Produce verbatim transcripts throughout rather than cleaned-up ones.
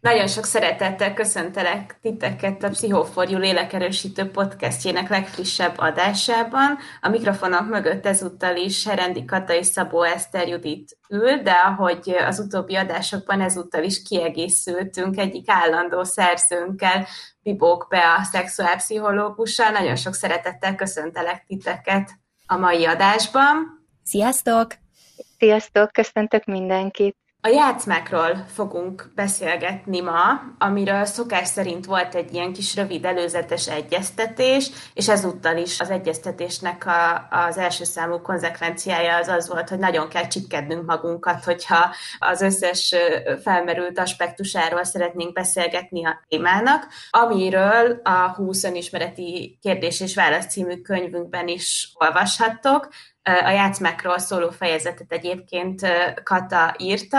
Nagyon sok szeretettel köszöntelek titeket a Pszichoforjú lélekerősítő podcastjének legfrissebb adásában. A mikrofonok mögött ezúttal is Herendi Kata és Szabó Eszter Judit ül, de ahogy az utóbbi adásokban ezúttal is kiegészültünk egyik állandó szerzőnkkel, Bibók Bea szexuálpszichológussal. Nagyon sok szeretettel köszöntelek titeket a mai adásban. Sziasztok! Sziasztok, köszöntök mindenkit! A játszmákról fogunk beszélgetni ma, amiről szokás szerint volt egy ilyen kis rövid előzetes egyeztetés, és ezúttal is az egyeztetésnek a, az első számú konzekvenciája az az volt, hogy nagyon kell csipkednünk magunkat, hogyha az összes felmerült aspektusáról szeretnénk beszélgetni a témának, amiről a húsz önismereti kérdés és válasz című könyvünkben is olvashattok. A játszmákról szóló fejezetet egyébként Kata írta,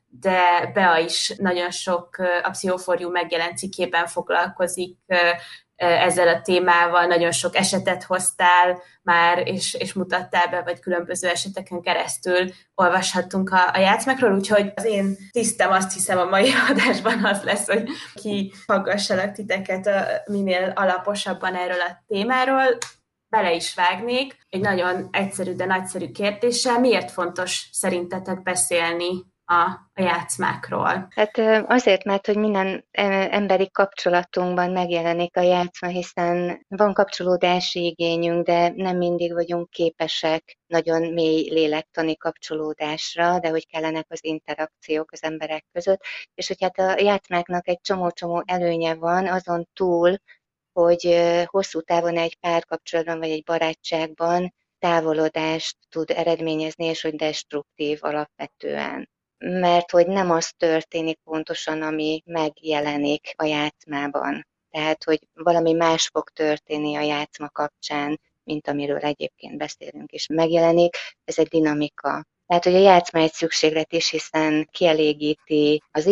de Bea is nagyon sok a Pszichoforjú megjelent cikkében foglalkozik ezzel a témával, nagyon sok esetet hoztál már, és, és mutattál be, vagy különböző eseteken keresztül olvashattunk a, a játszmákról, úgyhogy az én tisztem, azt hiszem, a mai adásban az lesz, hogy kifaggassalak titeket minél alaposabban erről a témáról. Bele is vágnék egy nagyon egyszerű, de nagyszerű kérdéssel. Miért fontos szerintetek beszélni a, a játszmákról? Hát azért, mert hogy minden emberi kapcsolatunkban megjelenik a játszma, hiszen van kapcsolódási igényünk, de nem mindig vagyunk képesek nagyon mély lélektani kapcsolódásra, de hogy kellenek az interakciók az emberek között. És hogy hát a játszmáknak egy csomó-csomó előnye van, azon túl, hogy hosszú távon egy párkapcsolatban vagy egy barátságban távolodást tud eredményezni, és hogy destruktív alapvetően. Mert hogy nem az történik pontosan, ami megjelenik a játszmában. Tehát, hogy valami más fog történni a játszma kapcsán, mint amiről egyébként beszélünk és megjelenik. Ez egy dinamika. Tehát, hogy a játszma egy szükséglet is, hiszen kielégíti az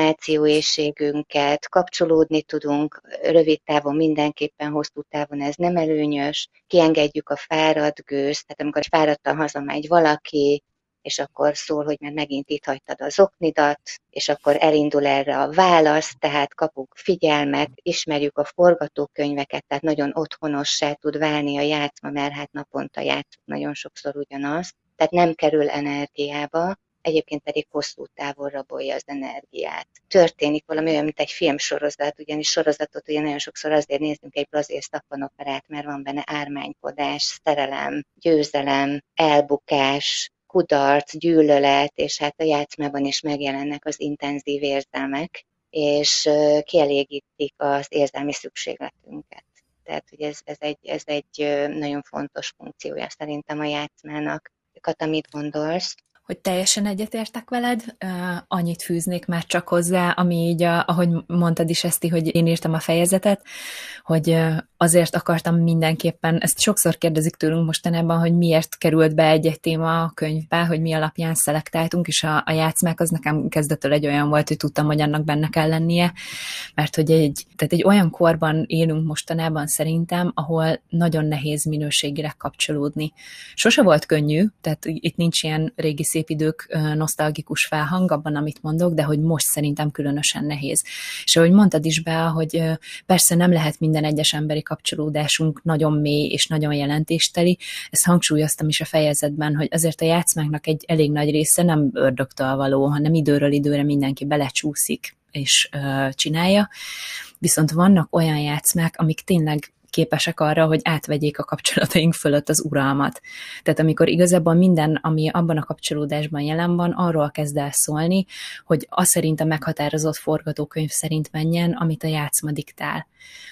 információéhségünket, kapcsolódni tudunk rövid távon mindenképpen, hosszú távon ez nem előnyös, kiengedjük a fáradt gőzt, tehát amikor fáradtan hazamegy valaki, és akkor szól, hogy már megint itt hagytad az oknidat, és akkor elindul erre a válasz, tehát kapunk figyelmet, ismerjük a forgatókönyveket, tehát nagyon otthonossá tud válni a játszma, mert hát naponta játszunk nagyon sokszor ugyanazt. Tehát nem kerül energiába, egyébként pedig hosszú távon rabolja az energiát. Történik valami olyan, mint egy filmsorozat, ugyanis sorozatot ugye nagyon sokszor azért nézünk egy brazil szappanoperát, mert van benne ármánykodás, szerelem, győzelem, elbukás, kudarc, gyűlölet, és hát a játszmában is megjelennek az intenzív érzelmek, és kielégítik az érzelmi szükségletünket. Tehát, hogy ez, ez, egy, ez egy nagyon fontos funkciója szerintem a játszmának. Kata, mit gondolsz? Hogy teljesen egyetértek veled, uh, annyit fűznék már csak hozzá, ami így, a, ahogy mondtad is, Eszti, hogy én írtam a fejezetet, hogy uh, azért akartam mindenképpen, ezt sokszor kérdezik tőlünk mostanában, hogy miért került be egy-egy téma a könyvbe, hogy mi alapján szelektáltunk, és a, a játszmák az nekem kezdettől egy olyan volt, hogy tudtam, hogy annak benne kell lennie, mert hogy egy, tehát egy olyan korban élünk mostanában szerintem, ahol nagyon nehéz minőségileg kapcsolódni. Sose volt könnyű, tehát itt nincs ilyen régi szép idők nosztalgikus felhang abban, amit mondok, de hogy most szerintem különösen nehéz. És ahogy mondtad is be, hogy persze nem lehet minden egyes emberi kapcsolódásunk nagyon mély és nagyon jelentésteli, ezt hangsúlyoztam is a fejezetben, hogy azért a játszmáknak egy elég nagy része nem ördögtől való, hanem időről időre mindenki belecsúszik és uh, csinálja. Viszont vannak olyan játszmák, amik tényleg képesek arra, hogy átvegyék a kapcsolataink fölött az uralmat. Tehát amikor igazából minden, ami abban a kapcsolódásban jelen van, arról kezd el szólni, hogy az szerint a meghatározott forgatókönyv szerint menjen, amit a játszma diktál.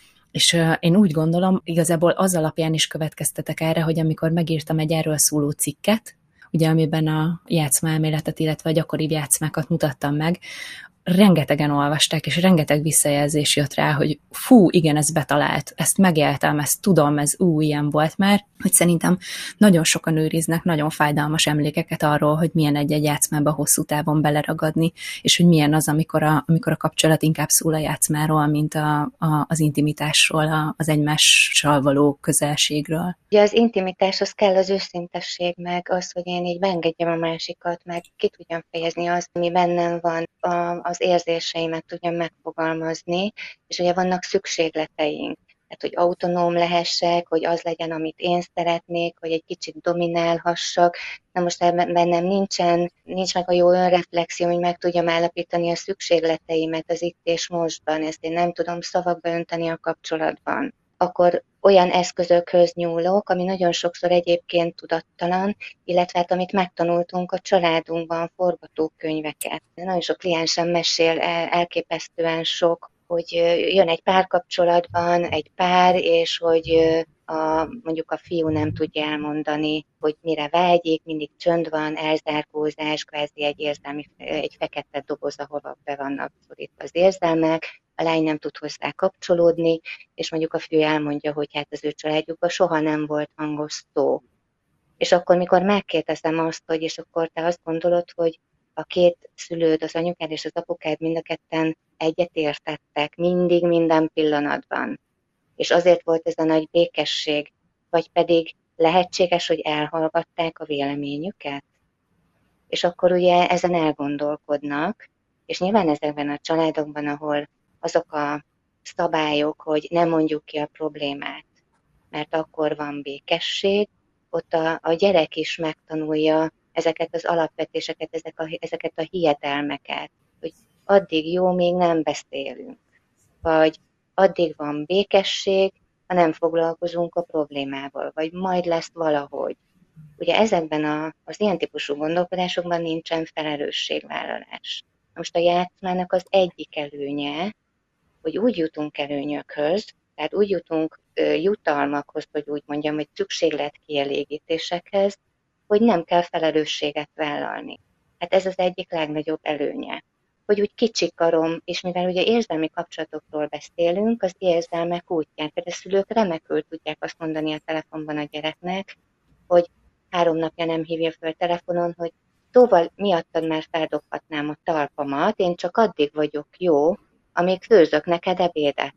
És uh, én úgy gondolom, igazából az alapján is következtetek erre, hogy amikor megírtam egy erről szóló cikket, ugye amiben a játszmaelméletet, illetve a gyakoribb játszmákat mutattam meg, rengetegen olvasták, és rengeteg visszajelzés jött rá, hogy fú, igen, ez betalált, ezt megéltem, ezt tudom, ez ú, ilyen volt már, hogy szerintem nagyon sokan őriznek nagyon fájdalmas emlékeket arról, hogy milyen egy-egy játszmába hosszú távon beleragadni, és hogy milyen az, amikor a, amikor a kapcsolat inkább szól a játszmáról, mint a, a, az intimitásról, a, az egymással való közelségről. Ugye az intimitáshoz kell az őszintesség, meg az, hogy én így beengedjem a másikat, meg ki tudjam fejezni azt, ami bennem van, a, a az érzéseimet tudjam megfogalmazni, és ugye vannak szükségleteink. Tehát, hogy autonóm lehessek, hogy az legyen, amit én szeretnék, hogy egy kicsit dominálhassak. Na most ebben bennem nincsen, nincs meg a jó önreflexió, hogy meg tudjam állapítani a szükségleteimet az itt és mostban, ezt én nem tudom szavakba önteni a kapcsolatban. Akkor olyan eszközökhöz nyúlok, ami nagyon sokszor egyébként tudattalan, illetve hát amit megtanultunk a családunkban, forgatókönyveket. Nagyon sok kliensem mesél elképesztően sok, hogy jön egy párkapcsolatban egy pár, és hogy a, mondjuk a fiú nem tudja elmondani, hogy mire vágyik, mindig csönd van, elzárkózás, kvázi egy érzelmi, egy fekete doboz, ahova be vannak szorítva az érzelmek, a lány nem tud hozzá kapcsolódni, és mondjuk a fiú elmondja, hogy hát az ő családjukban soha nem volt hangos szó. És akkor, mikor megkérdezem azt, hogy és akkor te azt gondolod, hogy a két szülőd, az anyukád és az apukád mind a ketten egyet értettek, mindig, minden pillanatban. És azért volt ez a nagy békesség, vagy pedig lehetséges, hogy elhallgatták a véleményüket? És akkor ugye ezen elgondolkodnak, és nyilván ezekben a családokban, ahol azok a szabályok, hogy nem mondjuk ki a problémát, mert akkor van békesség, ott a, a gyerek is megtanulja ezeket az alapvetéseket, ezek a, ezeket a hiedelmeket, hogy addig jó, még nem beszélünk, vagy addig van békesség, ha nem foglalkozunk a problémával, vagy majd lesz valahogy. Ugye ezekben a, az ilyen típusú gondolkodásokban nincsen felelősségvállalás. Most a játszmának az egyik előnye, hogy úgy jutunk előnyökhöz, tehát úgy jutunk ö, jutalmakhoz, hogy úgy mondjam, hogy szükségletkielégítésekhez, hogy nem kell felelősséget vállalni. Hát ez az egyik legnagyobb előnye. Hogy úgy kicsikarom, és mivel ugye érzelmi kapcsolatokról beszélünk, az érzelmek útján. Például a szülők remekül tudják azt mondani a telefonban a gyereknek, hogy három napja nem hívja föl telefonon, hogy szóval miattad már feldobhatnám a talpamat, én csak addig vagyok jó, amíg főzök neked ebédet.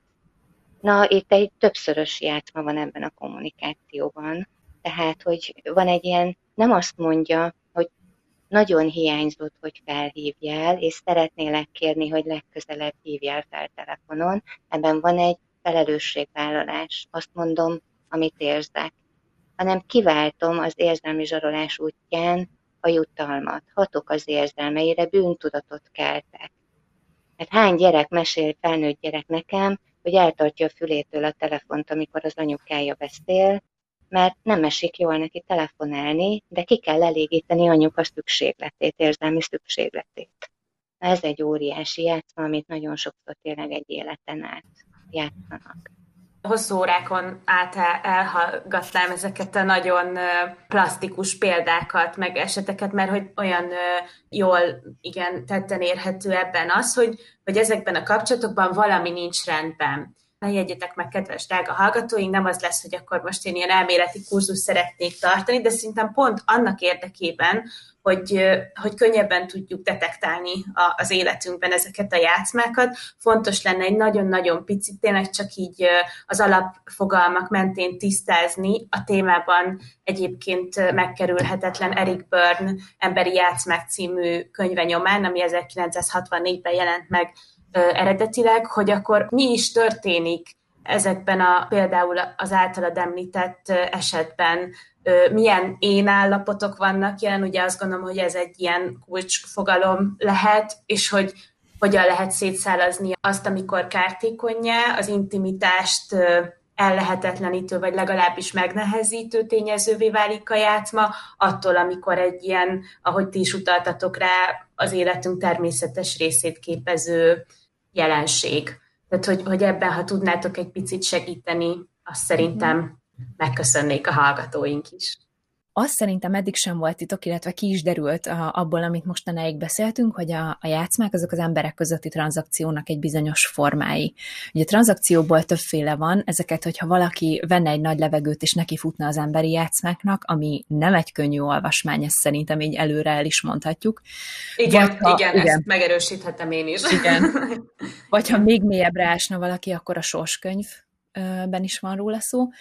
Na, itt egy többszörös játszma van ebben a kommunikációban. Tehát, hogy van egy ilyen, nem azt mondja, hogy nagyon hiányzott, hogy felhívjál, és szeretnélek kérni, hogy legközelebb hívjál fel telefonon. Ebben van egy felelősségvállalás. Azt mondom, amit érzek. Hanem kiváltom az érzelmi zsarolás útján a jutalmat. Hatok az érzelmeire, bűntudatot keltek. Hát hány gyerek mesél, felnőtt gyerek nekem, hogy eltartja a fülétől a telefont, amikor az anyukája beszél, mert nem esik jól neki telefonálni, de ki kell elégíteni anyuka szükségletét, érzelmi szükségletét. Ez egy óriási játszma, amit nagyon sokszor tényleg egy életen át játszanak. Hosszú órákon át elhallgatnám ezeket a nagyon plastikus példákat, meg eseteket, mert hogy olyan jól, igen, tetten érhető ebben az, hogy, hogy ezekben a kapcsolatokban valami nincs rendben. Ne jegyetek meg, kedves drága hallgatóink, nem az lesz, hogy akkor most én ilyen elméleti kurzus szeretnék tartani, de szerintem pont annak érdekében, hogy, hogy könnyebben tudjuk detektálni az életünkben ezeket a játszmákat, fontos lenne egy nagyon-nagyon picit, tényleg csak így az alapfogalmak mentén tisztázni a témában egyébként megkerülhetetlen Eric Berne Emberi játszmák című könyve nyomán, ami ezerkilencszázhatvannégyben jelent meg eredetileg, hogy akkor mi is történik ezekben a például az általad említett esetben, milyen én állapotok vannak jelen, ugye azt gondolom, hogy ez egy ilyen kulcsfogalom lehet, és hogy hogyan lehet szétszálazni azt, amikor kártékonnyá, az intimitást ellehetetlenítő, vagy legalábbis megnehezítő tényezővé válik a játszma, attól, amikor egy ilyen, ahogy ti is utaltatok rá, az életünk természetes részét képező jelenség. Tehát, hogy, hogy ebben, ha tudnátok egy picit segíteni, azt szerintem megköszönnék a hallgatóink is. Az szerintem eddig sem volt titok, illetve ki is derült a, abból, amit mostanáig beszéltünk, hogy a, a játszmák azok az emberek közötti tranzakciónak egy bizonyos formái. Ugye a tranzakcióból többféle van, ezeket, hogyha valaki venne egy nagy levegőt és neki futna az emberi játszmáknak, ami nem egy könnyű olvasmány, ezt szerintem így előre el is mondhatjuk. Igen, Vagy, ha, igen, igen, ezt megerősíthetem én is. Igen. Vagy ha még mélyebbre ásna valaki, akkor a sorskönyvben is van róla szó.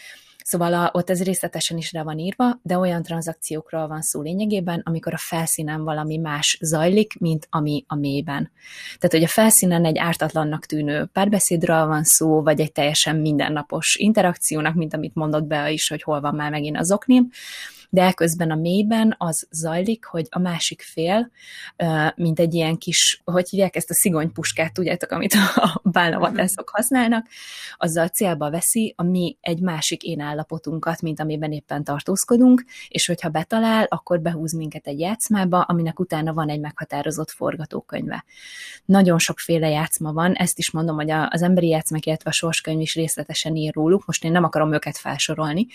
Szóval a, ott ez részletesen is rá van írva, de olyan tranzakciókról van szó lényegében, amikor a felszínen valami más zajlik, mint ami a mélyben. Tehát, hogy a felszínen egy ártatlannak tűnő párbeszédről van szó, vagy egy teljesen mindennapos interakciónak, mint amit mondott Bea is, hogy hol van már megint az oknim, de elközben a mélyben az zajlik, hogy a másik fél, mint egy ilyen kis, hogy hívják ezt a szigonypuskát, tudjátok, amit a bálnavatászok használnak, azzal célba veszi a mi egy másik én állapotunkat, mint amiben éppen tartózkodunk, és hogyha betalál, akkor behúz minket egy játszmába, aminek utána van egy meghatározott forgatókönyve. Nagyon sokféle játszma van, ezt is mondom, hogy az emberi játszmák, illetve a sorskönyv is részletesen ír róluk, most én nem akarom őket felsorolni,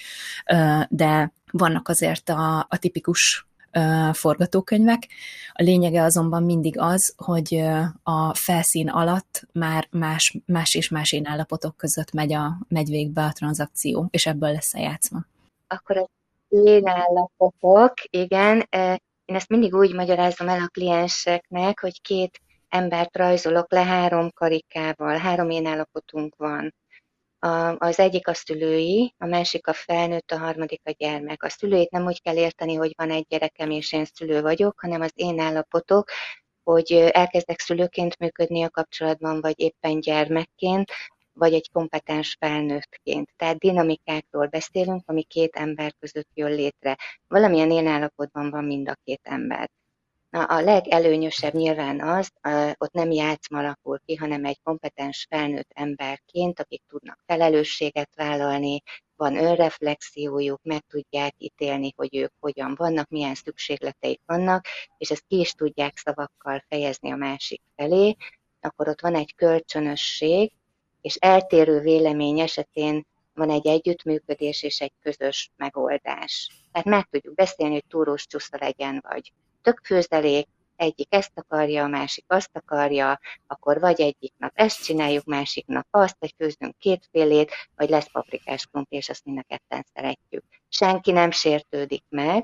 de vannak azért a, a tipikus uh, forgatókönyvek. A lényege azonban mindig az, hogy uh, a felszín alatt már más, más és más én állapotok között megy, a, megy végbe a tranzakció, és ebből lesz a játszma. Akkor az én állapotok, igen. Én ezt mindig úgy magyarázom el a klienseknek, hogy két embert rajzolok le három karikával, három én állapotunk van. A, az egyik a szülői, a másik a felnőtt, a harmadik a gyermek. A szülőit nem úgy kell érteni, hogy van egy gyerekem és én szülő vagyok, hanem az én állapotok, hogy elkezdek szülőként működni a kapcsolatban, vagy éppen gyermekként, vagy egy kompetens felnőttként. Tehát dinamikákról beszélünk, ami két ember között jön létre. Valamilyen én állapotban van mind a két ember. Na, a legelőnyösebb nyilván az, ott nem játszma alakul ki, hanem egy kompetens felnőtt emberként, akik tudnak felelősséget vállalni, van önreflexiójuk, meg tudják ítélni, hogy ők hogyan vannak, milyen szükségleteik vannak, és ezt ki is tudják szavakkal fejezni a másik felé, akkor ott van egy kölcsönösség, és eltérő vélemény esetén van egy együttműködés és egy közös megoldás. Tehát meg tudjuk beszélni, hogy túrós csusza legyen, vagy tök főzelék, egyik ezt akarja, a másik azt akarja, akkor vagy egyik nap ezt csináljuk, másik nap azt, vagy főzünk kétfélét, vagy lesz paprikás krumpli, és azt mind a ketten szeretjük. Senki nem sértődik meg,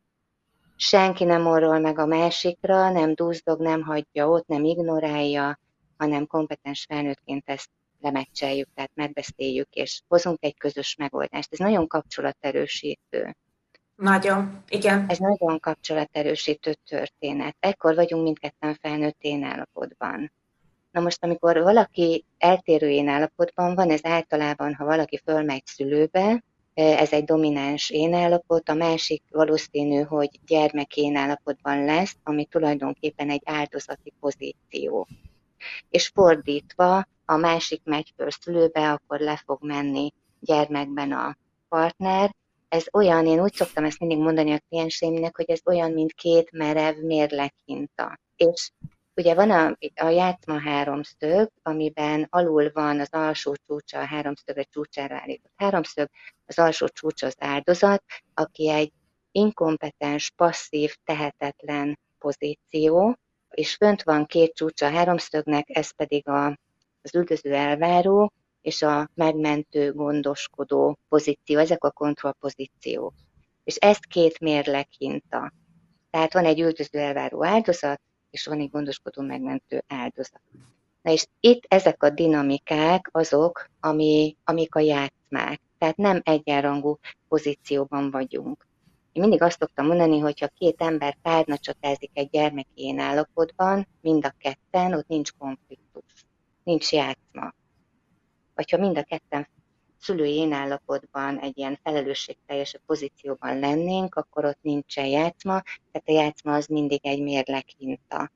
senki nem orrol meg a másikra, nem dúzdog, nem hagyja ott, nem ignorálja, hanem kompetens felnőttként ezt lemecseljük, tehát megbeszéljük, és hozunk egy közös megoldást. Ez nagyon kapcsolaterősítő. Nagyon, igen. Ez nagyon kapcsolaterősítő történet. Ekkor vagyunk mindketten felnőtt én állapotban. Na most, amikor valaki eltérő én állapotban van, ez általában, ha valaki fölmegy szülőbe, ez egy domináns én állapot, a másik valószínű, hogy gyermek én állapotban lesz, ami tulajdonképpen egy áldozati pozíció. És fordítva, a másik megy föl szülőbe, akkor le fog menni gyermekben a partner. Ez olyan, én úgy szoktam ezt mindig mondani a klienseimnek, hogy ez olyan, mint két merev mérleghinta. És ugye van a, a játszma háromszög, amiben alul van az alsó csúcsa, a háromszög egy csúcsára állított háromszög, az alsó csúcs az áldozat, aki egy inkompetens, passzív, tehetetlen pozíció, és fönt van két csúcsa a háromszögnek, ez pedig a, az üldöző elváró, és a megmentő, gondoskodó pozíció, ezek a kontrollpozíciók. És ez két mérleghinta. Tehát van egy üldöző elváró áldozat, és van egy gondoskodó, megmentő áldozat. Na és itt ezek a dinamikák azok, ami, amik a játszmák. Tehát nem egyenrangú pozícióban vagyunk. Én mindig azt szoktam mondani, hogyha két ember párna csatázik egy gyermeki én állapotban, mind a ketten, ott nincs konfliktus, nincs játszma. Vagy ha mind a ketten szülői én állapotban egy ilyen felelősségteljesebb pozícióban lennénk, akkor ott nincsen játszma, tehát a játszma az mindig egy mérleghinta.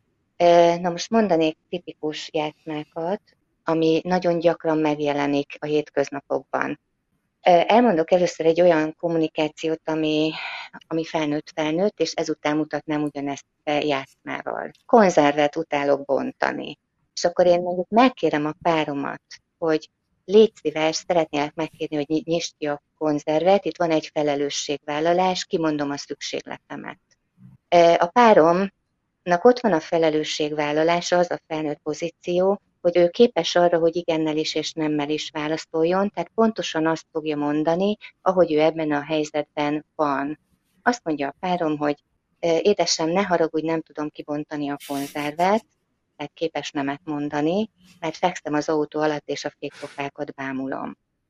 Na most mondanék tipikus játszmákat, ami nagyon gyakran megjelenik a hétköznapokban. Elmondok először egy olyan kommunikációt, ami, ami felnőtt-felnőtt, és ezután mutatnám ugyanezt játszmával. Konzervet utálok bontani. És akkor én mondjuk megkérem a páromat, hogy légy szíves, szeretnélek megkérni, hogy nyisd ki a konzervet, itt van egy felelősségvállalás, kimondom a szükségletemet. A páromnak ott van a felelősségvállalása, az a felnőtt pozíció, hogy ő képes arra, hogy igennel is és nemmel is válaszoljon, tehát pontosan azt fogja mondani, ahogy ő ebben a helyzetben van. Azt mondja a párom, hogy édesem, ne haragudj, nem tudom kibontani a konzervet, tehát képes nemet mondani, mert fekszem az autó alatt, és a fékpofákat bámulom.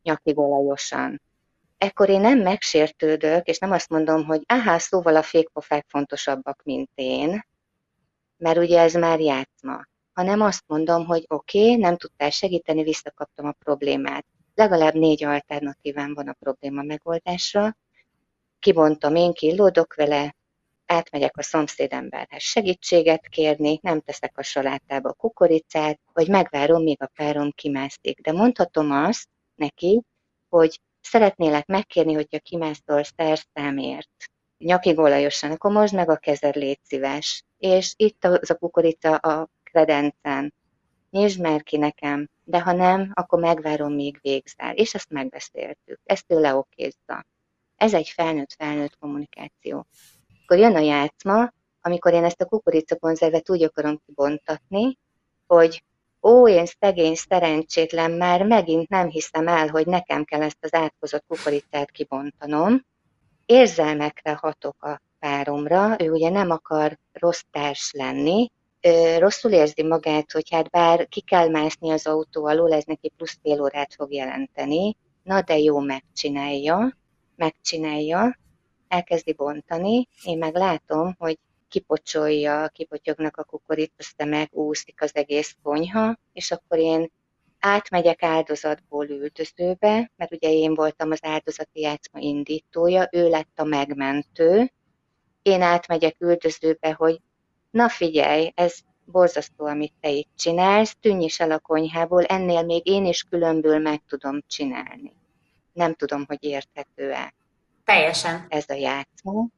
nyakig olajosan. Ekkor én nem megsértődök, és nem azt mondom, hogy áhá, szóval a fékpofák fontosabbak, mint én, mert ugye ez már játszma. Hanem azt mondom, hogy oké, okay, nem tudtál segíteni, visszakaptam a problémát. Legalább négy alternatívám van a probléma megoldásra, kibontom, én killódok vele, átmegyek a szomszédemberhez segítséget kérni, nem teszek a salátába kukoricát, vagy megvárom, míg a párom kimászik. De mondhatom azt neki, hogy szeretnélek megkérni, hogyha kimászol szerszámért, nyakig olajosan, akkor mosd meg a kezed, légy szíves. És itt az a kukorica a kredencen. Nyisd már ki nekem, de ha nem, akkor megvárom, míg végzel. És ezt megbeszéltük. Ezt ő leokézza. Ez egy felnőtt-felnőtt kommunikáció. Akkor jön a játszma, amikor én ezt a kukoricakonzervet úgy akarom kibontatni, hogy ó, én szegény, szerencsétlen, már megint nem hiszem el, hogy nekem kell ezt az átkozott kukoricát kibontanom. Érzelmekre hatok a páromra, ő ugye nem akar rossz társ lenni, rosszul érzi magát, hogy hát bár ki kell mászni az autó alól, ez neki plusz fél órát fog jelenteni, na de jó, megcsinálja, megcsinálja, elkezdi bontani, én meg látom, hogy kipocsolja, kipotyognak a kukoricaszemek, úszik az egész konyha, és akkor én átmegyek áldozatból üldözőbe, mert ugye én voltam az áldozati játszma indítója, ő lett a megmentő, én átmegyek üldözőbe, hogy na figyelj, ez borzasztó, amit te itt csinálsz, tűnj is el a konyhából, ennél még én is különből meg tudom csinálni. Nem tudom, hogy érthető-e. Teljesen. Ez a játszma.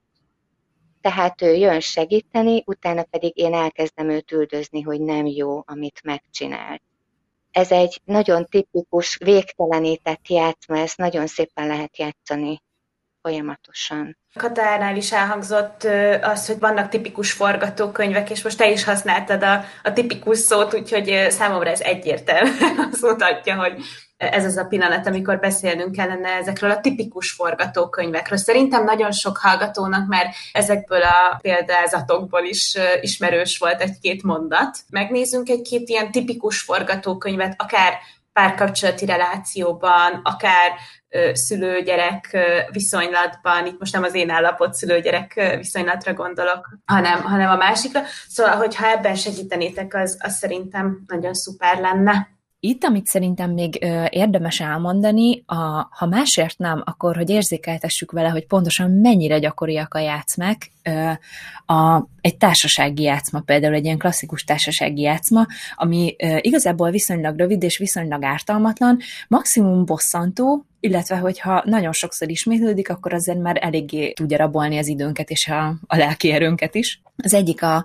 Tehát ő jön segíteni, utána pedig én elkezdem őt üldözni, hogy nem jó, amit megcsinált. Ez egy nagyon tipikus, végtelenített játszma, ezt nagyon szépen lehet játszani folyamatosan. Katárnál is elhangzott az, hogy vannak tipikus forgatókönyvek, és most te is használtad a, a tipikus szót, úgyhogy számomra ez egyértelműen azt mutatja, hogy ez az a pillanat, amikor beszélnünk kellene ezekről a tipikus forgatókönyvekről. Szerintem nagyon sok hallgatónak már ezekből a példázatokból is ismerős volt egy-két mondat. Megnézzünk egy-két ilyen tipikus forgatókönyvet, akár párkapcsolati relációban, akár szülő-gyerek viszonylatban, itt most nem az én állapot szülő-gyerek viszonylatra gondolok, hanem, hanem a másikra. Szóval, hogyha ebben segítenétek, az, az szerintem nagyon szuper lenne. Itt, amit szerintem még ö, érdemes elmondani, a, ha másért nem, akkor hogy érzékeltessük vele, hogy pontosan mennyire gyakoriak a játszmák. Ö, a, egy társasági játszma, például egy ilyen klasszikus társasági játszma, ami ö, igazából viszonylag rövid és viszonylag ártalmatlan, maximum bosszantó, illetve hogyha nagyon sokszor ismétlődik, akkor azért már eléggé tudja rabolni az időnket és a, a lelki erőnket is. Az egyik, a,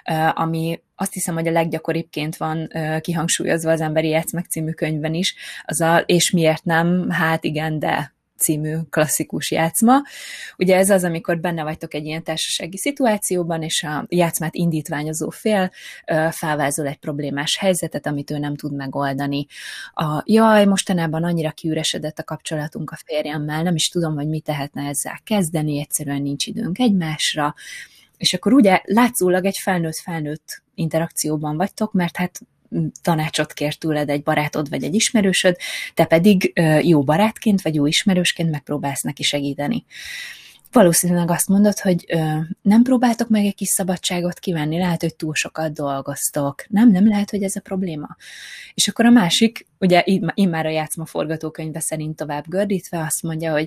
ami azt hiszem, hogy a leggyakoribbként van kihangsúlyozva az Emberi Játszmák című könyvben is, az a És miért nem? Hát igen, de című klasszikus játszma. Ugye ez az, amikor benne vagytok egy ilyen társasági szituációban, és a játszmát indítványozó fél felvázol egy problémás helyzetet, amit ő nem tud megoldani. A jaj, mostanában annyira kiüresedett a kapcsolatunk a férjemmel, nem is tudom, hogy mit tehetne ezzel kezdeni, egyszerűen nincs időnk egymásra, és akkor ugye látszólag egy felnőtt-felnőtt interakcióban vagytok, mert hát tanácsot kér tőled egy barátod vagy egy ismerősöd, te pedig jó barátként vagy jó ismerősként megpróbálsz neki segíteni. Valószínűleg azt mondod, hogy ö, nem próbáltok meg egy kis szabadságot kivenni, lehet, hogy túl sokat dolgoztok. Nem, nem lehet, hogy ez a probléma. És akkor a másik, ugye immár a játszma forgatókönyve szerint tovább gördítve azt mondja, hogy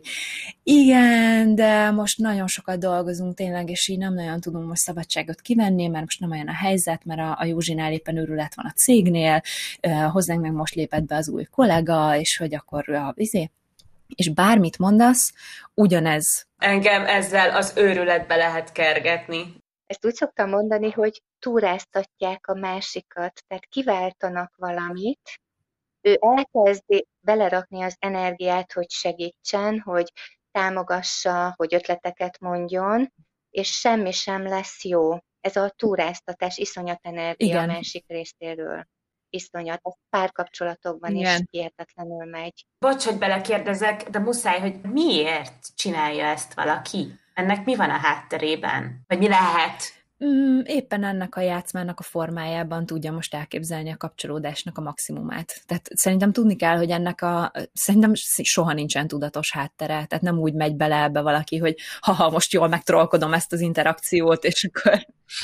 igen, de most nagyon sokat dolgozunk tényleg, és így nem nagyon tudunk most szabadságot kivenni, mert most nem olyan a helyzet, mert a, a Józsinál éppen őrület van a cégnél, ö, hozzánk meg most lépett be az új kollega, és hogy akkor a, izé, és bármit mondasz, ugyanez. Engem ezzel az őrületbe lehet kergetni. Ezt úgy szoktam mondani, hogy túráztatják a másikat, tehát kiváltanak valamit, ő elkezdi belerakni az energiát, hogy segítsen, hogy támogassa, hogy ötleteket mondjon, és semmi sem lesz jó. Ez a túráztatás, iszonyat energia Igen. a másik részéről. Iszonyat, ez párkapcsolatokban Igen. is hihetetlenül megy. Bocs, hogy belekérdezek, de muszáj, hogy miért csinálja ezt valaki? Ennek mi van a hátterében? Vagy mi lehet? Mm, éppen ennek a játszmának a formájában tudja most elképzelni a kapcsolódásnak a maximumát. Tehát szerintem tudni kell, hogy ennek a, szerintem soha nincsen tudatos háttere, tehát nem úgy megy bele ebbe valaki, hogy haha, most jól megtrollkodom ezt az interakciót, és akkor...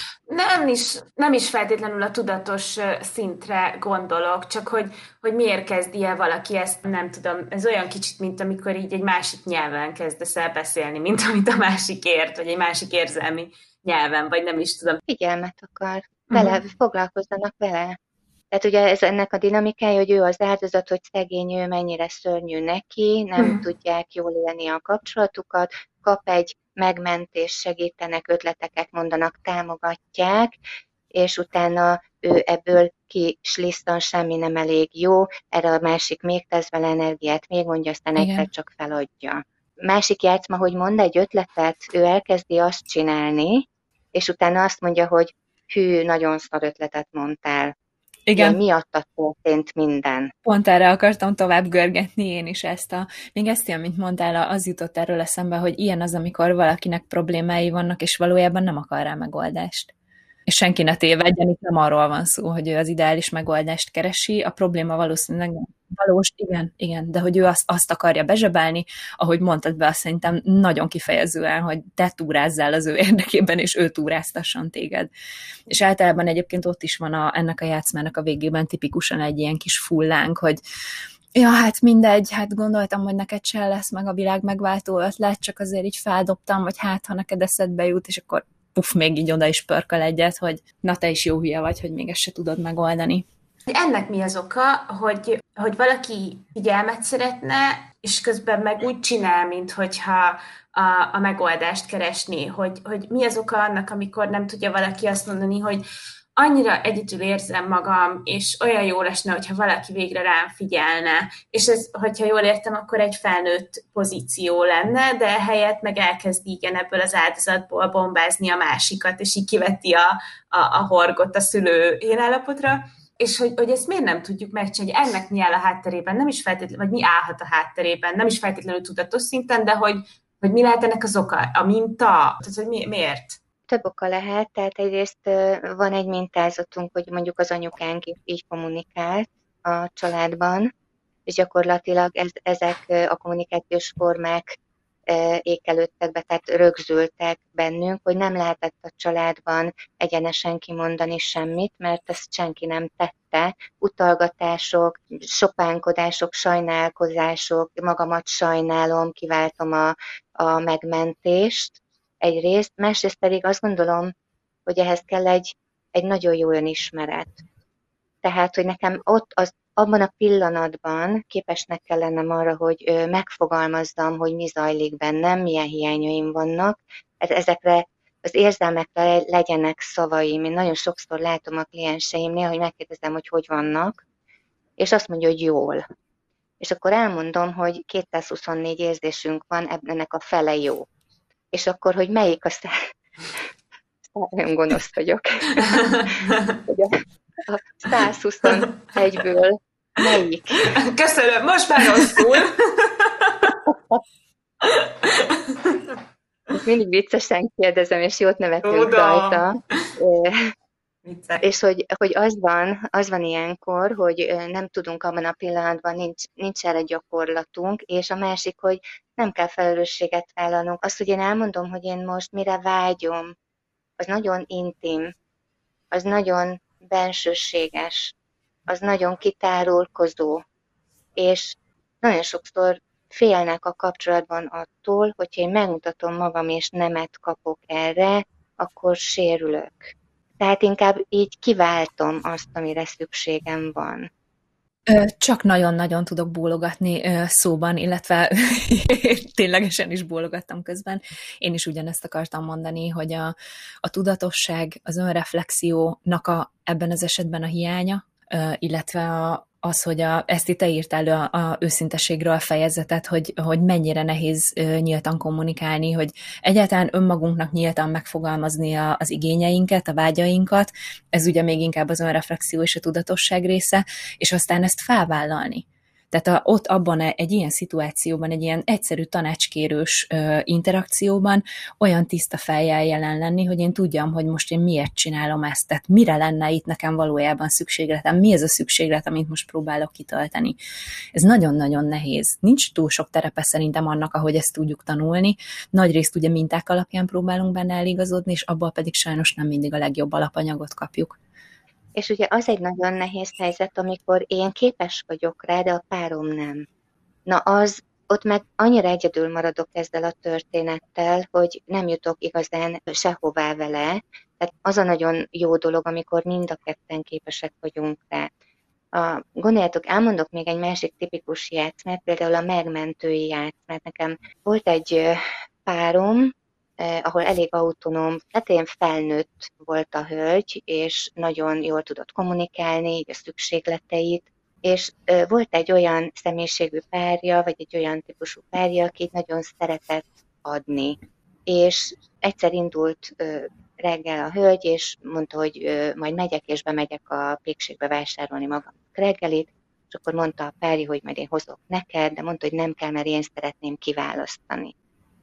Nem is, nem is feltétlenül a tudatos szintre gondolok, csak hogy, hogy miért kezdi el valaki ezt, nem tudom, ez olyan kicsit, mint amikor így egy másik nyelven kezdesz el beszélni, mint amit a másik ért, vagy egy másik érzelmi nyelven, vagy nem is tudom. Figyelmet akar. Vele, uh-huh. Foglalkozzanak vele. Tehát ugye ez ennek a dinamikája, hogy ő az áldozat, hogy szegény ő mennyire szörnyű neki, nem uh-huh. tudják jól élni a kapcsolatukat, kap egy megmentés, segítenek, ötleteket mondanak, támogatják, és utána ő ebből kislisztan, semmi nem elég jó, erre a másik még tesz vele energiát, még mondja, aztán Igen. egyszer csak feladja. Másik játszma, hogy mond egy ötletet, ő elkezdi azt csinálni, és utána azt mondja, hogy hű, nagyon szar ötletet mondtál. Igen. Miattad történt minden. Pont erre akartam tovább görgetni én is ezt a... Még ezt, amit mondtál, az jutott erről eszembe, hogy ilyen az, amikor valakinek problémái vannak, és valójában nem akar rá megoldást. És senki ne tévedjen, itt nem arról van szó, hogy ő az ideális megoldást keresi, a probléma valószínűleg valós, igen, igen, de hogy ő azt, azt akarja bezsebelni, ahogy mondtad be, azt szerintem nagyon kifejezően, hogy te túrázzál az ő érdekében, és ő túráztasson téged. És általában egyébként ott is van a, ennek a játszmának a végében tipikusan egy ilyen kis fullánk, hogy ja, hát mindegy, hát gondoltam, hogy neked se lesz meg a világ megváltó ötlet, csak azért így feldobtam, vagy hát, ha neked eszedbe jut, és akkor puff, még így oda is pörköl egyet, hogy na te is jó hülye vagy, hogy még ezt se tudod megoldani. Ennek mi az oka, hogy, hogy valaki figyelmet szeretne, és közben meg úgy csinál, minthogyha a, a megoldást keresni, hogy, hogy mi az oka annak, amikor nem tudja valaki azt mondani, hogy annyira egyedül érzem magam, és olyan jó lesne, hogyha valaki végre rám figyelne. És ez, hogyha jól értem, akkor egy felnőtt pozíció lenne, de helyett meg elkezd igen ebből az áldozatból bombázni a másikat, és így kiveti a, a, a horgot a szülő énállapotra. És hogy, hogy ezt miért nem tudjuk megcsinálni, hogy ennek mi áll a hátterében, nem is feltétlenül, vagy mi állhat a hátterében, nem is feltétlenül tudatos szinten, de hogy, hogy mi lehet ennek az oka, a minta, tehát hogy mi, miért? Több oka lehet, tehát egyrészt van egy mintázatunk, hogy mondjuk az anyukánk így kommunikált a családban, és gyakorlatilag ez, ezek a kommunikációs formák ékelődtek be, tehát rögzültek bennünk, hogy nem lehetett a családban egyenesen kimondani semmit, mert ezt senki nem tette. Utalgatások, sopánkodások, sajnálkozások, magamat sajnálom, kiváltom a, a megmentést egyrészt, másrészt pedig azt gondolom, hogy ehhez kell egy, egy nagyon jó önismeret. Tehát, hogy nekem ott az abban a pillanatban képesnek kell lennem arra, hogy megfogalmazzam, hogy mi zajlik bennem, milyen hiányaim vannak. Ezekre az érzelmekre legyenek szavaim. Én nagyon sokszor látom a klienseimnél, hogy megkérdezem, hogy hogy vannak, és azt mondja, hogy jól. És akkor elmondom, hogy kétszázhuszonnégy érzésünk van, ennek a fele jó. És akkor, hogy melyik a szá... Nagyon gonosz vagyok. A százhuszonegyből melyik? Köszönöm, most már rosszul. Mindig viccesen kérdezem, és jót nevetünk rajta. És hogy, hogy az van, az van ilyenkor, hogy nem tudunk abban a pillanatban, nincs, nincs erre gyakorlatunk, és a másik, hogy nem kell felelősséget vállalnunk. Azt, hogy én elmondom, hogy én most mire vágyom, az nagyon intim, az nagyon bensőséges, az nagyon kitárulkozó, és nagyon sokszor félnek a kapcsolatban attól, hogyha én megmutatom magam, és nemet kapok erre, akkor sérülök. Tehát inkább így kiváltom azt, amire szükségem van. Csak nagyon-nagyon tudok bólogatni szóban, illetve ténylegesen is bólogattam közben. Én is ugyanezt akartam mondani, hogy a, a tudatosság, az önreflexiónak a, ebben az esetben a hiánya, illetve a, az, hogy a, ezt itt te írtál a, a őszintességről a fejezetet, hogy, hogy mennyire nehéz nyíltan kommunikálni, hogy egyáltalán önmagunknak nyíltan megfogalmazni a, az igényeinket, a vágyainkat, ez ugye még inkább az önreflexió és a tudatosság része, és aztán ezt felvállalni. Tehát a, ott abban egy ilyen szituációban, egy ilyen egyszerű tanácskérős ö, interakcióban olyan tiszta fejjel jelen lenni, hogy én tudjam, hogy most én miért csinálom ezt, tehát mire lenne itt nekem valójában szükségletem, mi ez a szükséglet, amit most próbálok kitölteni. Ez nagyon-nagyon nehéz. Nincs túl sok terepe szerintem annak, ahogy ezt tudjuk tanulni. Nagyrészt ugye minták alapján próbálunk benne eligazodni, és abból pedig sajnos nem mindig a legjobb alapanyagot kapjuk. És ugye az egy nagyon nehéz helyzet, amikor én képes vagyok rá, de a párom nem. Na az, ott meg annyira egyedül maradok ezzel a történettel, hogy nem jutok igazán sehová vele. Tehát az a nagyon jó dolog, amikor mind a ketten képesek vagyunk rá. A, gondoljátok, elmondok még egy másik tipikus játszmát, például a megmentői játszmát. Nekem volt egy párom, eh, ahol elég autonóm, hát ilyen felnőtt volt a hölgy, és nagyon jól tudott kommunikálni, így a szükségleteit, és eh, volt egy olyan személyiségű párja, vagy egy olyan típusú párja, aki nagyon szeretett adni. És egyszer indult eh, reggel a hölgy, és mondta, hogy eh, majd megyek, és bemegyek a pékségbe vásárolni magam reggelit, és akkor mondta a párja, hogy majd én hozok neked, de mondta, hogy nem kell, mert én szeretném kiválasztani.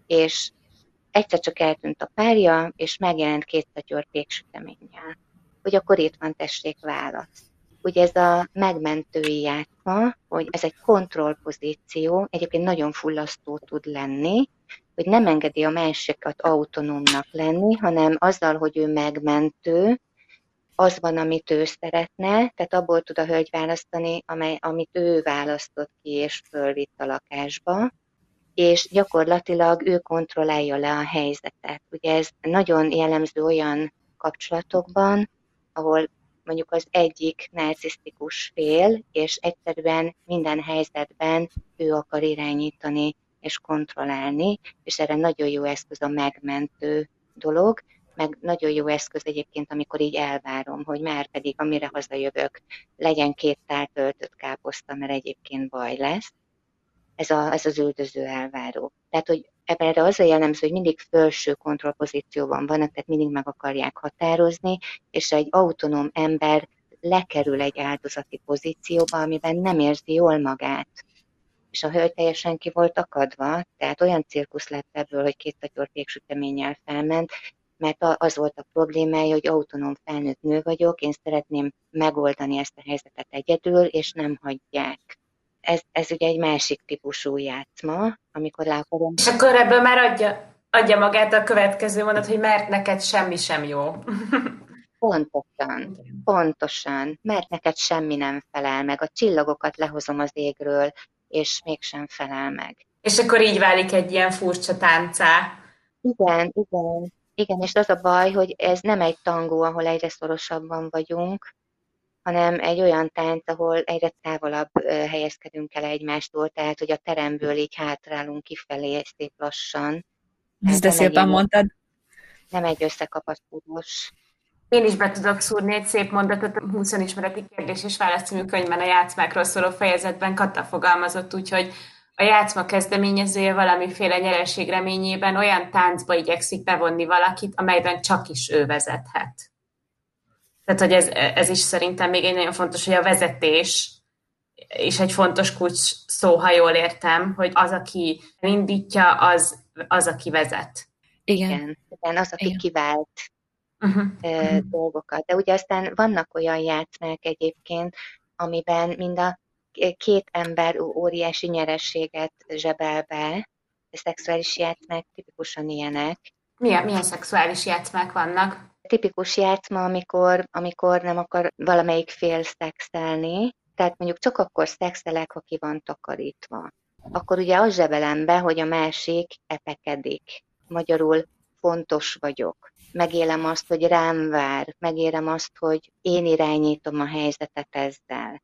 És egyszer csak eltűnt a párja, és megjelent két szatyor péksüteménnyel. Hogy akkor itt van, tessék, válasz. Ugye ez a megmentői játszma, hogy ez egy kontrollpozíció, egyébként nagyon fullasztó tud lenni, hogy nem engedi a másikat autonómnak lenni, hanem azzal, hogy ő megmentő, az van, amit ő szeretne, tehát abból tud a hölgy választani, amely, amit ő választott ki, és fölvitt a lakásba, és gyakorlatilag ő kontrollálja le a helyzetet. Ugye ez nagyon jellemző olyan kapcsolatokban, ahol mondjuk az egyik narcisztikus fél, és egyszerűen minden helyzetben ő akar irányítani és kontrollálni, és erre nagyon jó eszköz a megmentő dolog, meg nagyon jó eszköz egyébként, amikor így elvárom, hogy már pedig amire hazajövök, legyen két tál töltött káposzta, mert egyébként baj lesz. Ez, a, ez az üldöző elváró. Tehát, hogy erre az a jellemző, hogy mindig felső kontrollpozícióban vannak, tehát mindig meg akarják határozni, és egy autonóm ember lekerül egy áldozati pozícióba, amiben nem érzi jól magát. És a hölgy teljesen ki volt akadva, tehát olyan cirkusz lett ebből, hogy két szatyor péksüteménnyel felment, mert az volt a problémája, hogy autonóm felnőtt nő vagyok, én szeretném megoldani ezt a helyzetet egyedül, és nem hagyják. Ez, ez ugye egy másik típusú játszma, amikor le akarom... És akkor ebből már adja, adja magát a következő mondat, hogy mert neked semmi sem jó. Pontosan, pontosan, mert neked semmi nem felel meg. A csillagokat lehozom az égről, és mégsem felel meg. És akkor így válik egy ilyen furcsa táncá. Igen, igen. Igen, és az a baj, hogy ez nem egy tangó, ahol egyre szorosabban vagyunk, hanem egy olyan tánc, ahol egyre távolabb helyezkedünk el egymástól, tehát hogy a teremből így hátrálunk kifelé szép lassan. Ezt de szépen mondtad. Nem egy összekapaszkodós. Én is be tudok szúrni egy szép mondatot a húsz önismereti kérdés és válasz című könyvben, a játszmákról szóló fejezetben Kata fogalmazott, úgyhogy a játszma kezdeményezője valamiféle nyereség reményében olyan táncba igyekszik bevonni valakit, amelyben csak is ő vezethet. Tehát, hogy ez, ez is szerintem még egy nagyon fontos, hogy a vezetés és egy fontos kulcs szó, ha jól értem, hogy az, aki indítja, az, az aki vezet. Igen. Igen, Igen az, aki Igen. kivált uh-huh. uh, dolgokat. De ugye aztán vannak olyan játszmák egyébként, amiben mind a két ember óriási nyerességet zsebel be, a szexuális játszmák tipikusan ilyenek. Milyen, milyen szexuális játszmák vannak? Tipikus játszma, amikor, amikor nem akar valamelyik fél szexelni, tehát mondjuk csak akkor szexelek, ha ki van takarítva. Akkor ugye az zsebelem be, hogy a másik epekedik. Magyarul fontos vagyok. Megélem azt, hogy rám vár, megélem azt, hogy én irányítom a helyzetet ezzel.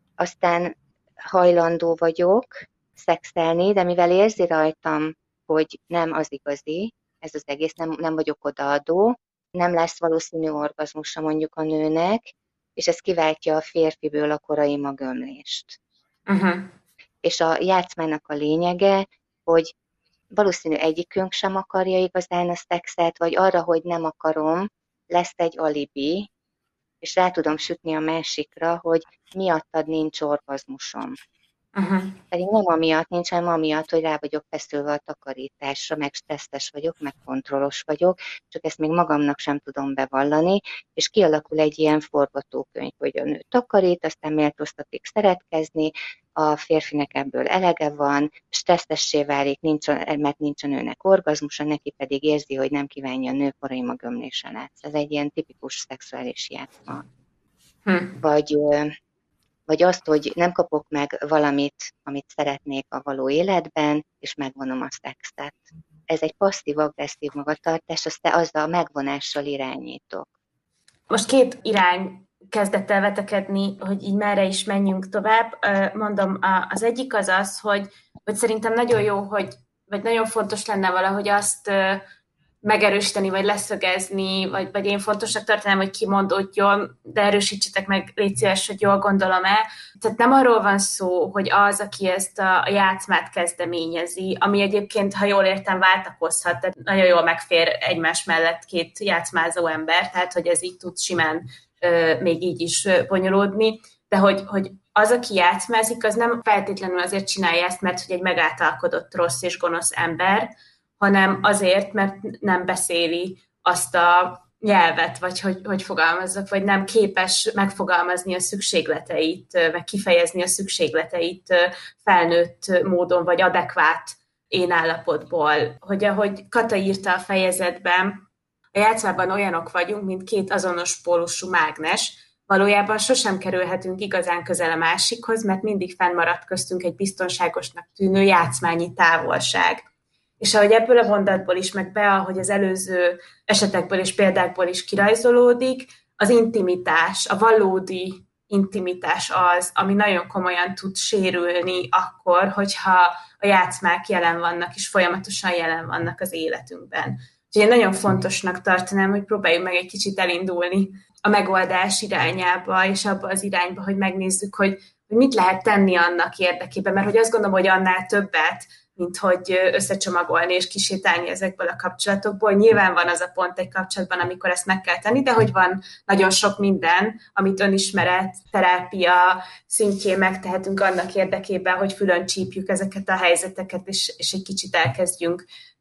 Aztán hajlandó vagyok szexelni, de mivel érzi rajtam, hogy nem az igazi, ez az egész, nem, nem vagyok odaadó, nem lesz valószínű orgazmusa mondjuk a nőnek, és ez kiváltja a férfiből a korai magömlést. Uh-huh. És a játszmának a lényege, hogy valószínű egyikünk sem akarja igazán a szexet, vagy arra, hogy nem akarom, lesz egy alibi, és rá tudom sütni a másikra, hogy miattad nincs orgazmusom. Uh-huh. Pedig nem amiatt nincs, hanem amiatt, hogy rá vagyok feszülve a takarításra, meg stresszes vagyok, meg kontrollos vagyok, csak ezt még magamnak sem tudom bevallani, és kialakul egy ilyen forgatókönyv, hogy a nő takarít, aztán méltóztatik szeretkezni, a férfinek ebből elege van, stresszessé válik, nincs, mert nincs a nőnek orgazmusa, neki pedig érzi, hogy nem kívánja a nő poraima gömlése lesz. Ez egy ilyen tipikus szexuális játszma. Hm. Vagy... vagy azt, hogy nem kapok meg valamit, amit szeretnék a való életben, és megvonom a szexet. Ez egy passzív-agresszív magatartás, azt azzal a megvonással irányítok. Most két irány kezdett el vetekedni, hogy így merre is menjünk tovább. Mondom, az egyik az az, hogy, hogy szerintem nagyon jó, hogy, vagy nagyon fontos lenne valahogy azt megerősíteni, vagy leszögezni, vagy, vagy én fontosnak tartanám, hogy kimondódjon, de erősítsetek meg, légy szíves, hogy jól gondolom-e. Tehát nem arról van szó, hogy az, aki ezt a játszmát kezdeményezi, ami egyébként, ha jól értem, váltakozhat, tehát nagyon jól megfér egymás mellett két játszmázó ember, tehát hogy ez így tud simán euh, még így is bonyolódni, de hogy, hogy az, aki játszmázik, az nem feltétlenül azért csinálja ezt, mert hogy egy megáltalkodott rossz és gonosz ember, hanem azért, mert nem beszéli azt a nyelvet, vagy hogy, hogy fogalmazzak, vagy nem képes megfogalmazni a szükségleteit, meg kifejezni a szükségleteit felnőtt módon, vagy adekvát én állapotból. Hogy ahogy Kata írta a fejezetben, a játszmában olyanok vagyunk, mint két azonos pólusú mágnes, valójában sosem kerülhetünk igazán közel a másikhoz, mert mindig fennmaradt köztünk egy biztonságosnak tűnő játszmányi távolság. És ahogy ebből a mondatból is, meg be, ahogy az előző esetekből és példákból is kirajzolódik, az intimitás, a valódi intimitás az, ami nagyon komolyan tud sérülni akkor, hogyha a játszmák jelen vannak, és folyamatosan jelen vannak az életünkben. Úgyhogy én nagyon fontosnak tartanám, hogy próbáljuk meg egy kicsit elindulni a megoldás irányába, és abba az irányba, hogy megnézzük, hogy, hogy mit lehet tenni annak érdekében, mert hogy azt gondolom, hogy annál többet, mint hogy összecsomagolni és kisétálni ezekből a kapcsolatokból. Nyilván van az a pont egy kapcsolatban, amikor ezt meg kell tenni, de hogy van nagyon sok minden, amit önismeret, terápia szintjén megtehetünk annak érdekében, hogy fülön csípjük ezeket a helyzeteket, és, és egy kicsit elkezdjünk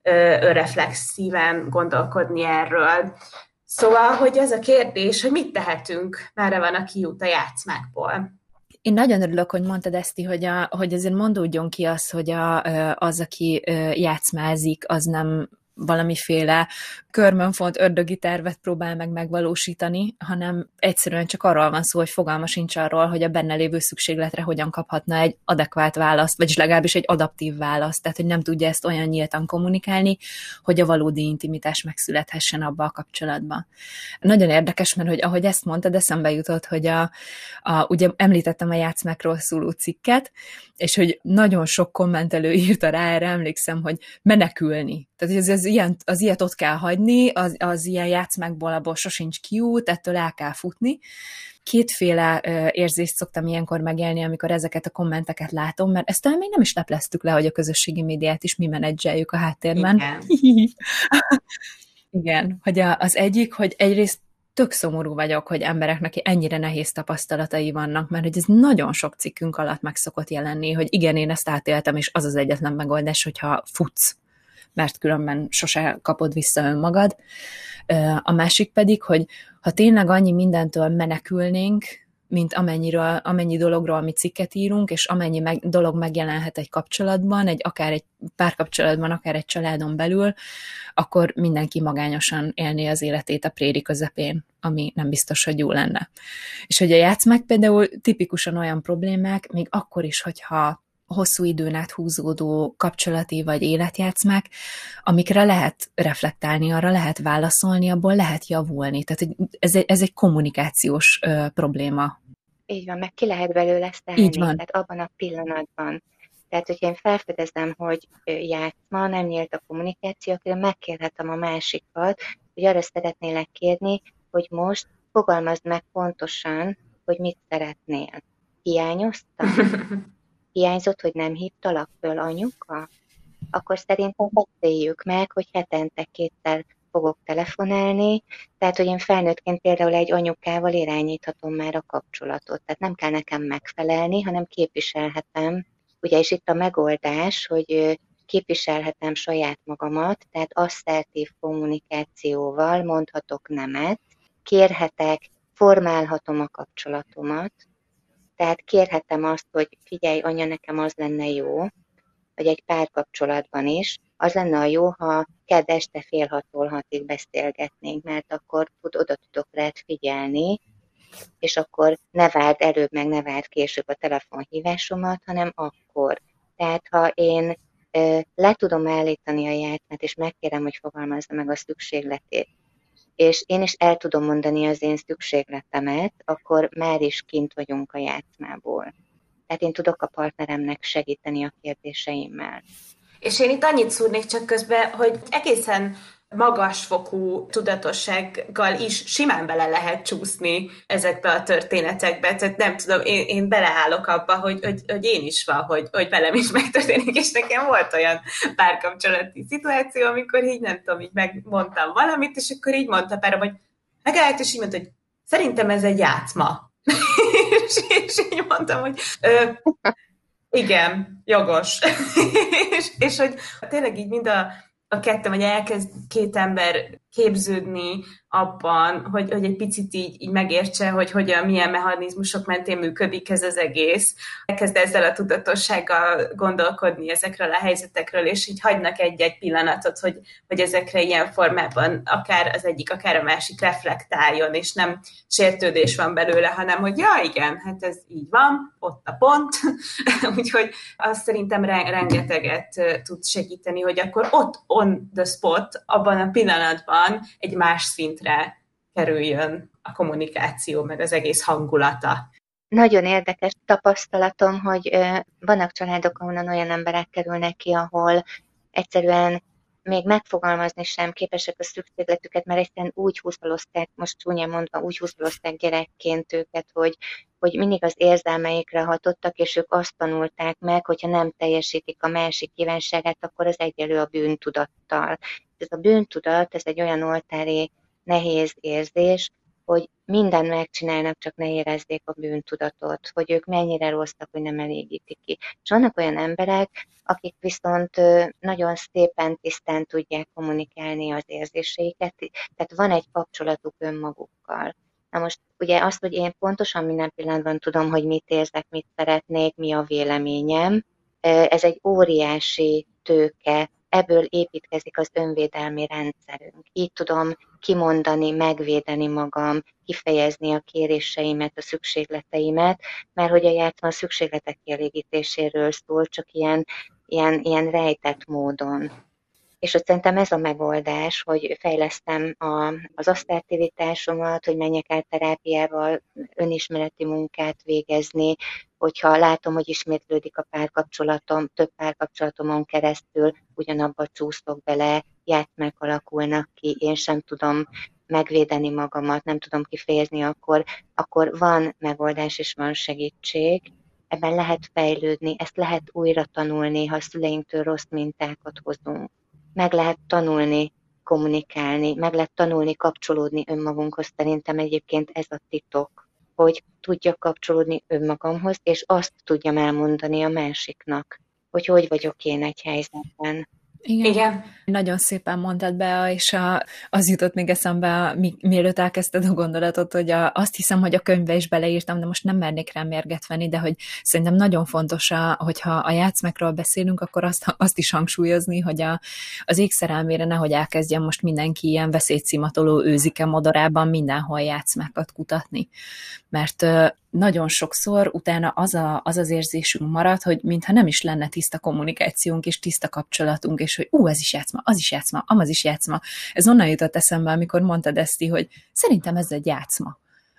önreflexíven gondolkodni erről. Szóval, hogy ez a kérdés, hogy mit tehetünk, merre van a kiút a játszmákból. Én nagyon örülök, hogy mondtad ezt, hogy, a, hogy azért mondódjon ki az, hogy a, az, aki játszmázik, az nem valamiféle körmönfont ördögi tervet próbál meg megvalósítani, hanem egyszerűen csak arról van szó, hogy fogalma sincs arról, hogy a benne lévő szükségletre hogyan kaphatna egy adekvát választ, vagyis legalábbis egy adaptív választ, tehát hogy nem tudja ezt olyan nyíltan kommunikálni, hogy a valódi intimitás megszülethessen abba a kapcsolatban. Nagyon érdekes, mert hogy ahogy ezt mondtad, eszembe jutott, hogy a, a, ugye említettem a játszmákról szóló cikket, és hogy nagyon sok kommentelő írta rá, erre emlékszem, hogy menekülni. Tehát az, az, ilyen, az ilyet ott kell hagyni, az, az ilyen játszmákból abból sosincs kiút, ettől el kell futni. Kétféle uh, érzést szoktam ilyenkor megélni, amikor ezeket a kommenteket látom, mert ezt talán még nem is lepleztük le, hogy a közösségi médiát is mi menedzseljük a háttérben. Igen. Igen, hogy a, az egyik, hogy egyrészt tök szomorú vagyok, hogy embereknek ennyire nehéz tapasztalatai vannak, mert hogy ez nagyon sok cikkünk alatt meg szokott jelenni, hogy igen, én ezt átéltem, és az az egyetlen megoldás, hogyha futsz, mert különben sose kapod vissza önmagad. A másik pedig, hogy ha tényleg annyi mindentől menekülnénk, mint amennyiről, amennyi dologról mi cikket írunk, és amennyi meg, dolog megjelenhet egy kapcsolatban, egy, akár egy párkapcsolatban, akár egy családon belül, akkor mindenki magányosan élné az életét a préri közepén, ami nem biztos, hogy jó lenne. És hogy a játszmák például tipikusan olyan problémák, még akkor is, hogyha hosszú időn át húzódó kapcsolati vagy életjátszmák, amikre lehet reflektálni, arra lehet válaszolni, abból lehet javulni. Tehát ez egy, ez egy kommunikációs ö, probléma. Így van, meg ki lehet belőle szállni, tehát abban a pillanatban. Tehát, hogyha én felfedezem, hogy játszma, nem nyílt a kommunikáció, akkor megkérhetem a másikat, hogy arra szeretnélek kérni, hogy most fogalmazd meg pontosan, hogy mit szeretnél. Hiányoztam? Hiányzott, hogy nem hívtalak föl anyuka? Akkor szerintem beszéljük meg, hogy hetente kétszer fogok telefonálni, tehát, hogy én felnőttként például egy anyukával irányíthatom már a kapcsolatot. Tehát nem kell nekem megfelelni, hanem képviselhetem ugye és itt a megoldás, hogy képviselhetem saját magamat, tehát asszertív kommunikációval mondhatok nemet, kérhetek, formálhatom a kapcsolatomat, tehát kérhetem azt, hogy figyelj, anya, nekem az lenne jó, vagy egy párkapcsolatban is, az lenne a jó, ha kedd este fél hattól hatig beszélgetnénk, mert akkor tud, oda tudok rád figyelni, és akkor ne várd előbb, meg ne várd később a telefonhívásomat, hanem akkor. Tehát ha én ö, le tudom állítani a játszmát, és megkérem, hogy fogalmazza meg a szükségletét, és én is el tudom mondani az én szükségletemet, akkor már is kint vagyunk a játszmából. Tehát én tudok a partneremnek segíteni a kérdéseimmel. És én itt annyit szúrnék csak közben, hogy egészen magasfokú tudatossággal is simán bele lehet csúszni ezekbe a történetekbe. Tehát nem tudom, én, én beleállok abba, hogy, hogy, hogy én is van, hogy, hogy velem is megtörténik, és nekem volt olyan párkapcsolati szituáció, amikor így nem tudom, így megmondtam valamit, és akkor így mondta párom, hogy megállt, és így mondta, hogy szerintem ez egy játszma. és, és így mondtam, hogy ö, igen, jogos. és, és hogy tényleg így mind a, a kettő, vagy elkezd két ember képződni abban, hogy, hogy egy picit így, így megértse, hogy hogyan, milyen mechanizmusok mentén működik ez az egész. Elkezd ezzel a tudatossággal gondolkodni ezekről a helyzetekről, és így hagynak egy-egy pillanatot, hogy, hogy ezekre ilyen formában akár az egyik, akár a másik reflektáljon, és nem sértődés van belőle, hanem hogy ja, igen, hát ez így van, ott a pont. Úgyhogy azt szerintem rengeteget tud segíteni, hogy akkor ott on the spot, abban a pillanatban egy más szintre kerüljön a kommunikáció, meg az egész hangulata. Nagyon érdekes tapasztalatom, hogy vannak családok, ahonnan olyan emberek kerülnek ki, ahol egyszerűen még megfogalmazni sem képesek a szükségletüket, mert egyszerűen úgy húzalozták, most csúnyán mondva, úgy húzalozták gyerekként őket, hogy, hogy mindig az érzelmeikre hatottak, és ők azt tanulták meg, hogyha nem teljesítik a másik kívánságát, akkor az egyenlő a bűntudattal. Ez a bűntudat, ez egy olyan oltári nehéz érzés, hogy mindent megcsinálnak, csak ne érezzék a bűntudatot, hogy ők mennyire rosszak, hogy nem elégítik ki. És vannak olyan emberek, akik viszont nagyon szépen, tisztán tudják kommunikálni az érzéseiket, tehát van egy kapcsolatuk önmagukkal. Na most ugye azt, hogy én pontosan minden pillanatban tudom, hogy mit érzek, mit szeretnék, mi a véleményem, ez egy óriási tőke, ebből építkezik az önvédelmi rendszerünk. Így tudom kimondani, megvédeni magam, kifejezni a kéréseimet, a szükségleteimet, mert hogy a játszma a szükségletek kielégítéséről szól, csak ilyen, ilyen, ilyen rejtett módon. És ott szerintem ez a megoldás, hogy fejlesztem a, az asztertivitásomat, hogy menjek el terápiával, önismereti munkát végezni, hogyha látom, hogy ismétlődik a párkapcsolatom, több párkapcsolatomon keresztül ugyanabba csúszok bele, játszmák alakulnak ki, én sem tudom megvédeni magamat, nem tudom kifejezni, akkor, akkor van megoldás és van segítség. Ebben lehet fejlődni, ezt lehet újra tanulni, ha a szüleinktől rossz mintákat hozunk. Meg lehet tanulni, kommunikálni, meg lehet tanulni, kapcsolódni önmagunkhoz. Szerintem egyébként ez a titok, hogy tudjak kapcsolódni önmagamhoz, és azt tudjam elmondani a másiknak, hogy hogy vagyok én egy helyzetben. Igen. Igen. Nagyon szépen mondtad be, és a, az jutott még eszembe, mi, mielőtt elkezdted a gondolatot, hogy a, azt hiszem, hogy a könyvbe is beleírtam, de most nem mernék rá mérget venni, de hogy szerintem nagyon fontos, a, hogyha a játszmákról beszélünk, akkor azt, azt is hangsúlyozni, hogy a, az ég szerelmére nehogy elkezdjen most mindenki ilyen veszélycímatoló őzike modorában mindenhol játszmákat kutatni. Mert nagyon sokszor utána az, a, az az érzésünk marad, hogy mintha nem is lenne tiszta kommunikációnk és tiszta kapcsolatunk, és hogy ú, ez is játszma, az is játszma, amaz is játszma. Ez onnan jutott eszembe, amikor mondtad ezt, hogy szerintem ez egy játszma.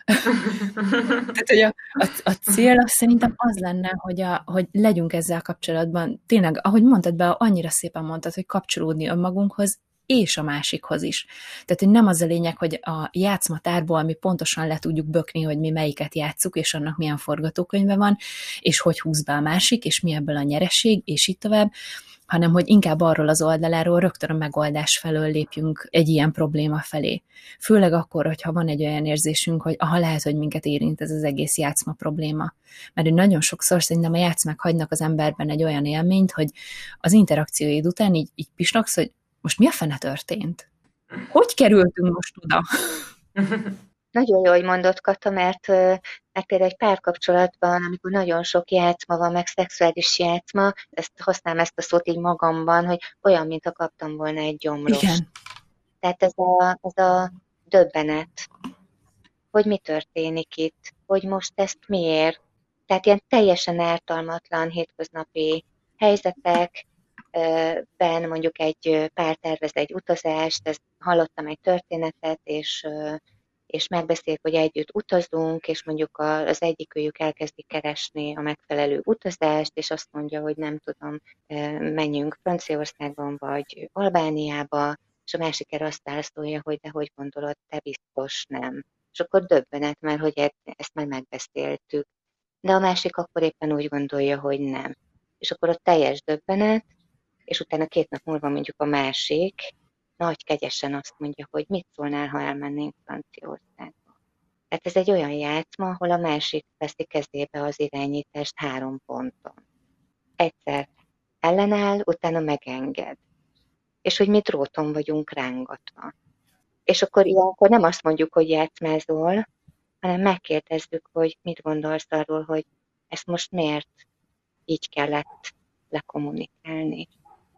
Tehát, hogy a, a, a cél az szerintem az lenne, hogy, a, hogy legyünk ezzel kapcsolatban. Tényleg, ahogy mondtad be, annyira szépen mondtad, hogy kapcsolódni önmagunkhoz, és a másikhoz is. Tehát, hogy nem az a lényeg, hogy a játszmatárból mi pontosan le tudjuk bökni, hogy mi melyiket játsszuk, és annak milyen forgatókönyve van, és hogy húz be a másik, és mi ebből a nyereség, és így tovább, hanem hogy inkább arról az oldaláról rögtön a megoldás felől lépjünk egy ilyen probléma felé. Főleg akkor, hogyha van egy olyan érzésünk, hogy aha, lehet, hogy minket érint ez az egész játszma probléma. Mert nagyon sokszor szerintem a játszmák hagynak az emberben egy olyan élményt, hogy az interakcióid után így, így pisnogsz, hogy most mi a fene történt? Hogy kerültünk most oda? Nagyon jó, hogy mondott, Kata, mert, mert például egy párkapcsolatban, amikor nagyon sok játszma van, meg szexuális játszma, ezt használom ezt a szót így magamban, hogy olyan, mint ha kaptam volna egy gyomrost. Igen. Tehát ez a, ez a döbbenet, hogy mi történik itt, hogy most ezt miért. Tehát ilyen teljesen ártalmatlan hétköznapi helyzetekben mondjuk egy pár tervez egy utazást, ezt hallottam egy történetet, és és megbeszéljük, hogy együtt utazunk, és mondjuk az egyikőjük elkezdi keresni a megfelelő utazást, és azt mondja, hogy nem tudom, menjünk Franciaországban, vagy Albániába, és a másik erre azt válaszolja, hogy de hogy gondolod, te biztos nem. És akkor döbbenet, mert hogy ezt már megbeszéltük. De a másik akkor éppen úgy gondolja, hogy nem. És akkor ott teljes döbbenet, és utána két nap múlva mondjuk a másik, nagy kegyesen azt mondja, hogy mit szólnál, ha elmennénk Franciaországba. Tehát ez egy olyan játszma, ahol a másik veszi kezébe az irányítást három ponton. Egyszer ellenáll, utána megenged. És hogy mi dróton vagyunk rángatva. És akkor ilyenkor nem azt mondjuk, hogy játszmázol, hanem megkérdezzük, hogy mit gondolsz arról, hogy ezt most miért így kellett lekommunikálni.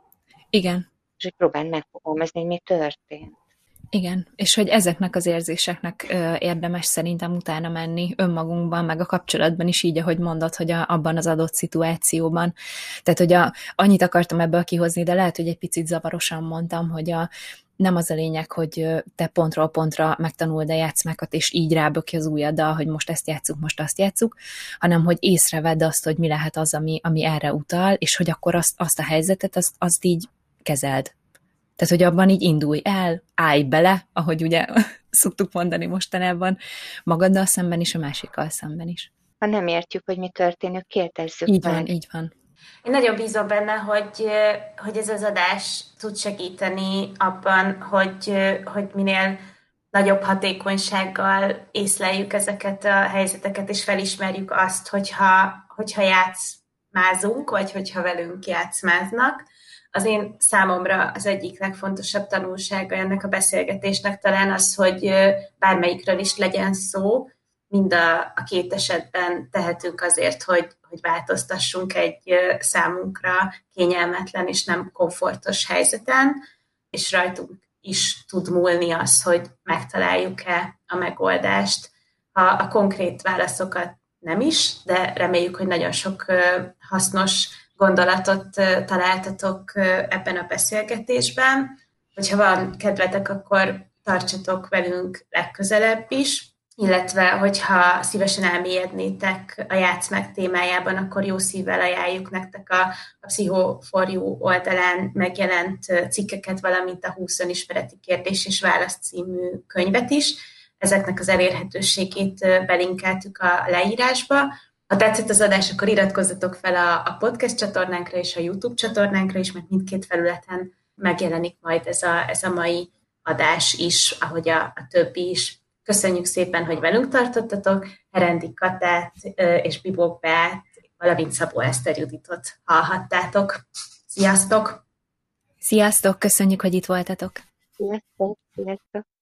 Igen. És hogy próbáld megfogalmazni, hogy mi történt. Igen, és hogy ezeknek az érzéseknek ö, érdemes szerintem utána menni önmagunkban, meg a kapcsolatban is így, ahogy mondod, hogy a, abban az adott szituációban. Tehát, hogy a, annyit akartam ebből kihozni, de lehet, hogy egy picit zavarosan mondtam, hogy a, nem az a lényeg, hogy te pontról pontra megtanuld a játszmákat, és így rábökj az ujjaddal, hogy most ezt játsszuk, most azt játsszuk, hanem hogy észrevedd azt, hogy mi lehet az, ami, ami erre utal, és hogy akkor azt, azt a helyzetet, azt, azt így kezeld. Tehát, hogy abban így indulj el, állj bele, ahogy ugye szoktuk mondani mostanában, magaddal szemben is, a másikkal szemben is. Ha nem értjük, hogy mi történik, kérdezzük így meg. Van, így van. Én nagyon bízom benne, hogy, hogy ez az adás tud segíteni abban, hogy, hogy minél nagyobb hatékonysággal észleljük ezeket a helyzeteket, és felismerjük azt, hogyha, hogyha játszmázunk, vagy hogyha velünk játszmáznak. Az én számomra az egyik legfontosabb tanulsága ennek a beszélgetésnek talán az, hogy bármelyikről is legyen szó, mind a, a két esetben tehetünk azért, hogy, hogy változtassunk egy számunkra kényelmetlen és nem komfortos helyzeten, és rajtunk is tud múlni az, hogy megtaláljuk-e a megoldást. Ha a konkrét válaszokat nem is, de reméljük, hogy nagyon sok hasznos gondolatot találtatok ebben a beszélgetésben. Hogyha van kedvetek, akkor tartsatok velünk legközelebb is, illetve hogyha szívesen elmélyednétek a játszmák témájában, akkor jó szívvel ajánljuk nektek a, a Pszicho for You oldalán megjelent cikkeket, valamint a húsz önismereti kérdés és válasz című könyvet is. Ezeknek az elérhetőségét belinkeltük a leírásba. Ha tetszett az adás, akkor iratkozzatok fel a, a podcast csatornánkra és a YouTube csatornánkra is, mert mindkét felületen megjelenik majd ez a, ez a mai adás is, ahogy a, a többi is. Köszönjük szépen, hogy velünk tartottatok. Herendi Katát és Bibók Beát, valamint Szabó Eszter Juditot hallhattátok. Sziasztok! Sziasztok, köszönjük, hogy itt voltatok! Sziasztok! Sziasztok!